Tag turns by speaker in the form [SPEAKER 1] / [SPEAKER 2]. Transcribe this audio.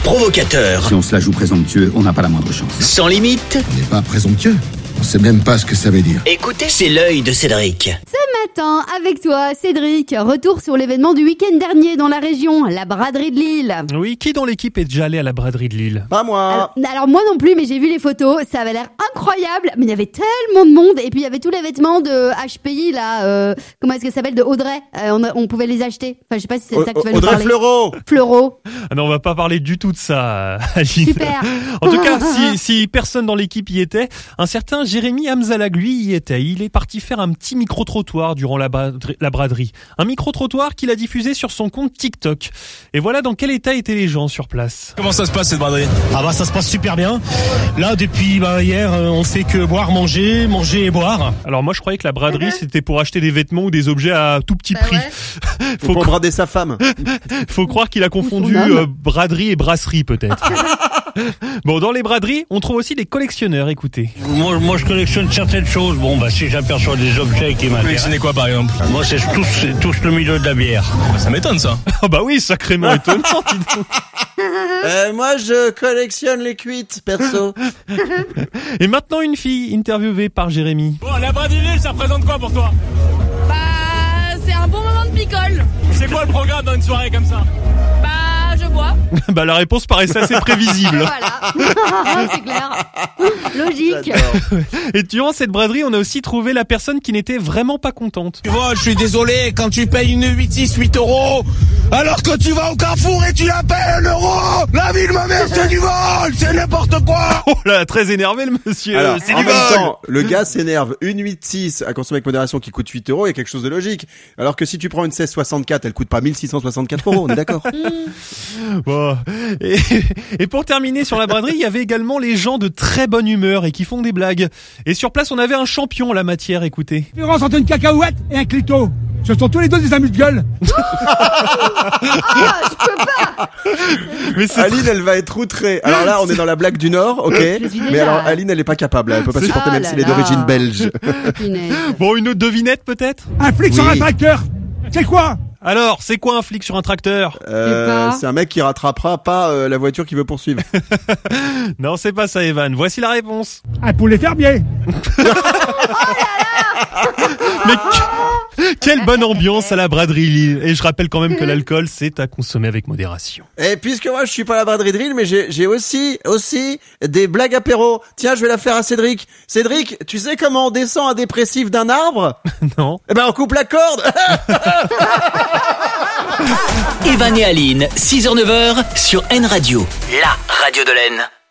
[SPEAKER 1] provocateur.
[SPEAKER 2] Si on se la joue présomptueux, on n'a pas la moindre chance.
[SPEAKER 1] Sans limite.
[SPEAKER 3] On n'est pas présomptueux. On sait même pas ce que ça veut dire.
[SPEAKER 1] Écoutez, c'est l'œil de Cédric.
[SPEAKER 4] Ce matin, avec toi, Cédric, retour sur l'événement du week-end dernier dans la région, la braderie de Lille.
[SPEAKER 5] Oui, qui dans l'équipe est déjà allé à la braderie de Lille?
[SPEAKER 6] Pas moi.
[SPEAKER 4] Alors moi non plus, mais j'ai vu les photos, ça avait l'air incroyable, mais il y avait tellement de monde, et puis il y avait tous les vêtements de HPI, là, comment est-ce que ça s'appelle, de Audrey, on pouvait les acheter. Enfin, je sais pas si c'est ça que tu vas nous
[SPEAKER 6] Audrey
[SPEAKER 4] parler.
[SPEAKER 6] Fleurot.
[SPEAKER 5] Ah non, on va pas parler du tout de ça, Aline.
[SPEAKER 4] Super.
[SPEAKER 5] En tout cas, si personne dans l'équipe y était, un certain Jérémy Hamzalag, lui, y était. Il est parti faire un petit micro-trottoir durant la braderie. Un micro-trottoir qu'il a diffusé sur son compte TikTok. Et voilà dans quel état étaient les gens sur place.
[SPEAKER 7] Comment ça se passe cette braderie?
[SPEAKER 8] Ah bah ça se passe super bien. Là depuis hier on fait que boire, manger et boire.
[SPEAKER 5] Alors moi je croyais que la braderie c'était pour acheter des vêtements ou des objets à tout petit prix.
[SPEAKER 4] Ouais.
[SPEAKER 6] Faut brader sa femme.
[SPEAKER 5] Faut croire qu'il a confondu braderie et brasserie peut-être. Bon, dans les braderies, on trouve aussi des collectionneurs, écoutez.
[SPEAKER 8] Moi je collectionne certaines choses. Bon bah si j'aperçois des objets qui m'intéressent.
[SPEAKER 7] Collectionnez quoi par exemple?
[SPEAKER 8] Moi c'est tout le milieu de la bière.
[SPEAKER 7] Ça m'étonne ça.
[SPEAKER 5] Ah bah oui, sacrément étonnant, dis donc.
[SPEAKER 6] Moi je collectionne les cuites, perso.
[SPEAKER 5] Et maintenant une fille interviewée par Jérémy.
[SPEAKER 7] Bon, la braderie de Lille, ça représente quoi pour toi?
[SPEAKER 9] Bah, c'est un bon moment de picole.
[SPEAKER 7] C'est quoi le programme dans une soirée comme ça?
[SPEAKER 9] Bah, je bois.
[SPEAKER 5] Bah la réponse paraissait assez prévisible.
[SPEAKER 4] Voilà. C'est clair. Logique.
[SPEAKER 5] Et durant cette braderie, on a aussi trouvé la personne qui n'était vraiment pas contente.
[SPEAKER 7] Tu vois, je suis désolé, quand tu payes une 8 €, alors que tu vas au Carrefour et tu la payes 1 €, la vie de ma mère, c'est du vol, c'est n'importe quoi.
[SPEAKER 5] Oh là, très énervé le monsieur.
[SPEAKER 6] Alors,
[SPEAKER 5] c'est
[SPEAKER 6] en
[SPEAKER 5] du
[SPEAKER 6] même
[SPEAKER 5] vol.
[SPEAKER 6] temps, le gars s'énerve. Une 8.6 à consommer avec modération qui coûte 8 €, il y a quelque chose de logique. Alors que si tu prends une 1664, elle coûte pas 1664 €, on est d'accord.
[SPEAKER 5] Bon. Et pour terminer sur la braderie, il y avait également les gens de très bonne humeur et qui font des blagues. Et sur place, on avait un champion en la matière, écoutez.
[SPEAKER 10] Différence entre une cacahuète et un clito. Ce sont tous les deux des amuse-gueules.
[SPEAKER 4] Ah, je peux pas.
[SPEAKER 5] Mais c'est
[SPEAKER 6] Aline, elle va être outrée. Alors là, on est dans la blague du Nord, ok.
[SPEAKER 4] Je suis
[SPEAKER 6] Mais
[SPEAKER 4] déjà.
[SPEAKER 6] alors, Aline, elle est pas capable. Elle peut pas supporter
[SPEAKER 4] Ah
[SPEAKER 6] même
[SPEAKER 4] là
[SPEAKER 6] s'il est
[SPEAKER 4] là.
[SPEAKER 6] d'origine belge.
[SPEAKER 4] Punaise.
[SPEAKER 5] Bon, une autre devinette peut-être?
[SPEAKER 10] Un flic sur un tracteur. C'est quoi?
[SPEAKER 5] Alors, c'est quoi un flic sur un tracteur?
[SPEAKER 4] pas.
[SPEAKER 6] C'est un mec qui rattrapera pas la voiture qu'il veut poursuivre.
[SPEAKER 5] Non, c'est pas ça, Evan. Voici la réponse.
[SPEAKER 10] Un poulet fermier.
[SPEAKER 5] Mais quelle bonne ambiance à la braderie Lille. Et je rappelle quand même que l'alcool, c'est à consommer avec modération.
[SPEAKER 6] Et puisque moi je suis pas à la braderie de Lille, mais j'ai aussi des blagues apéro. Tiens, je vais la faire à Cédric. Cédric, tu sais comment on descend un dépressif d'un arbre?
[SPEAKER 5] Non.
[SPEAKER 6] Eh ben on coupe la corde.
[SPEAKER 1] Evan et Aline, 6h-9h sur N Radio, la radio de l'Aisne.